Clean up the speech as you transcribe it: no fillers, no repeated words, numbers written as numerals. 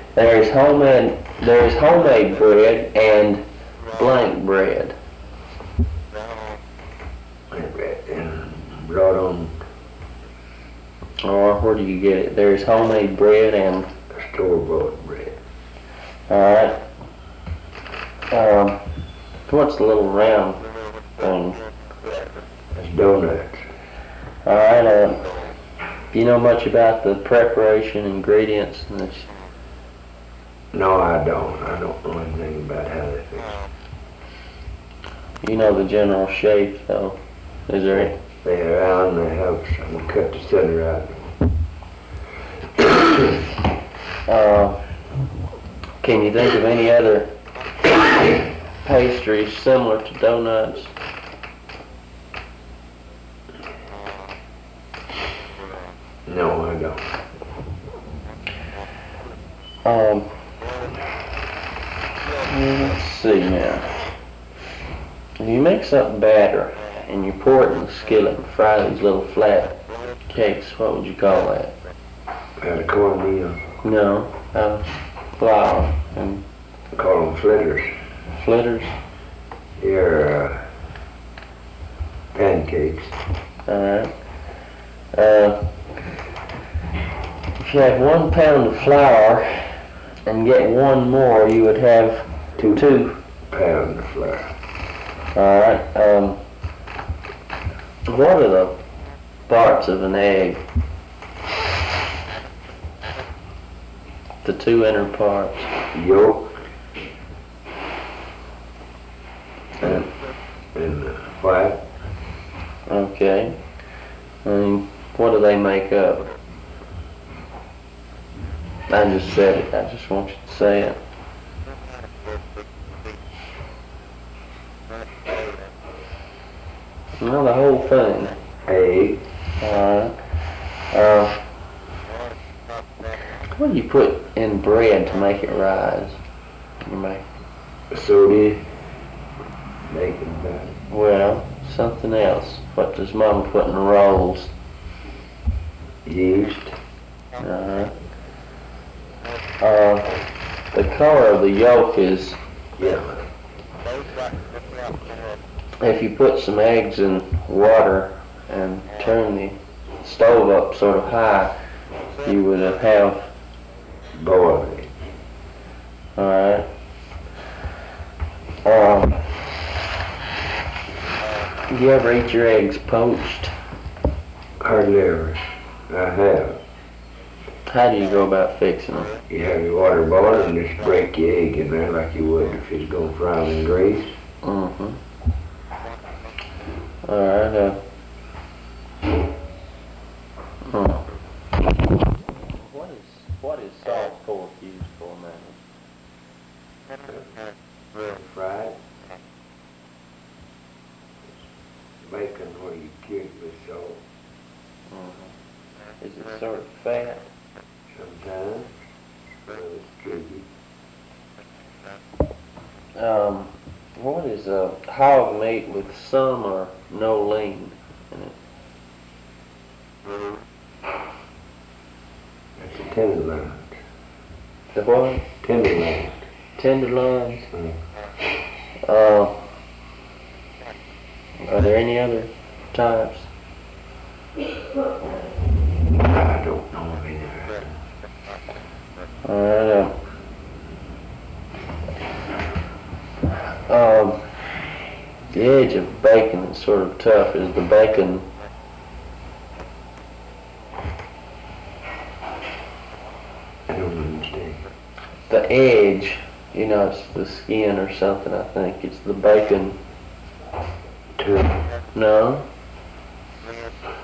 There's homemade bread and blank bread. And brought on Or where do you get it? There's homemade bread and store-bought bread. alright. What's the little round thing? That's donuts. Alright, do you know much about the preparation, ingredients, and this? No, I don't. I don't know anything about how they fix it. You know the general shape, though. Is there any? They're round and they have something cut the center out. Can you think of any other pastries similar to donuts? No, I don't. Let's see now. If you mix up batter and you pour it in the skillet and fry these little flat cakes, what would you call that? Got a cornmeal. No, flour and Call them flitters. flitters. They're pancakes. Alright. If you have 1 pound of flour and get one more, you would have 2 pounds of flour. Alright. What are the parts of an egg? The 2 inner parts. Yolk and white. Okay. What do they make up? I just said it. I just want you to say it. No, the whole thing. Egg. Alright. What do you put in bread to make it rise? You make Soda. Bacon batter. well, something else. What does Mama put in the rolls? Yeast. The color of the yolk is, Yellow. if you put some eggs in water and turn the stove up sort of high, you would have, Boiled egg. alright. Do you ever eat your eggs poached? Hardly ever. I have. How do you go about fixing them? You have your water boiling and just break your egg in there like you would if you're going to fry them in grease. Mm-hmm. Alright, What is salt pork used for, man? Fried. Bacon where you cure it with salt. Mm-hmm. Is it sort of fat? Sometimes. Well, it's tricky. What is hog meat with some or no lean in it? That's a tenderloin. The what? Tenderloin. Tenderloins? Mm. Are there any other types? I don't know of any. Alright, the edge of bacon is sort of tough. Is the bacon I don't understand. the edge? You know, it's the skin or something, I think. It's the bacon. Tough. No?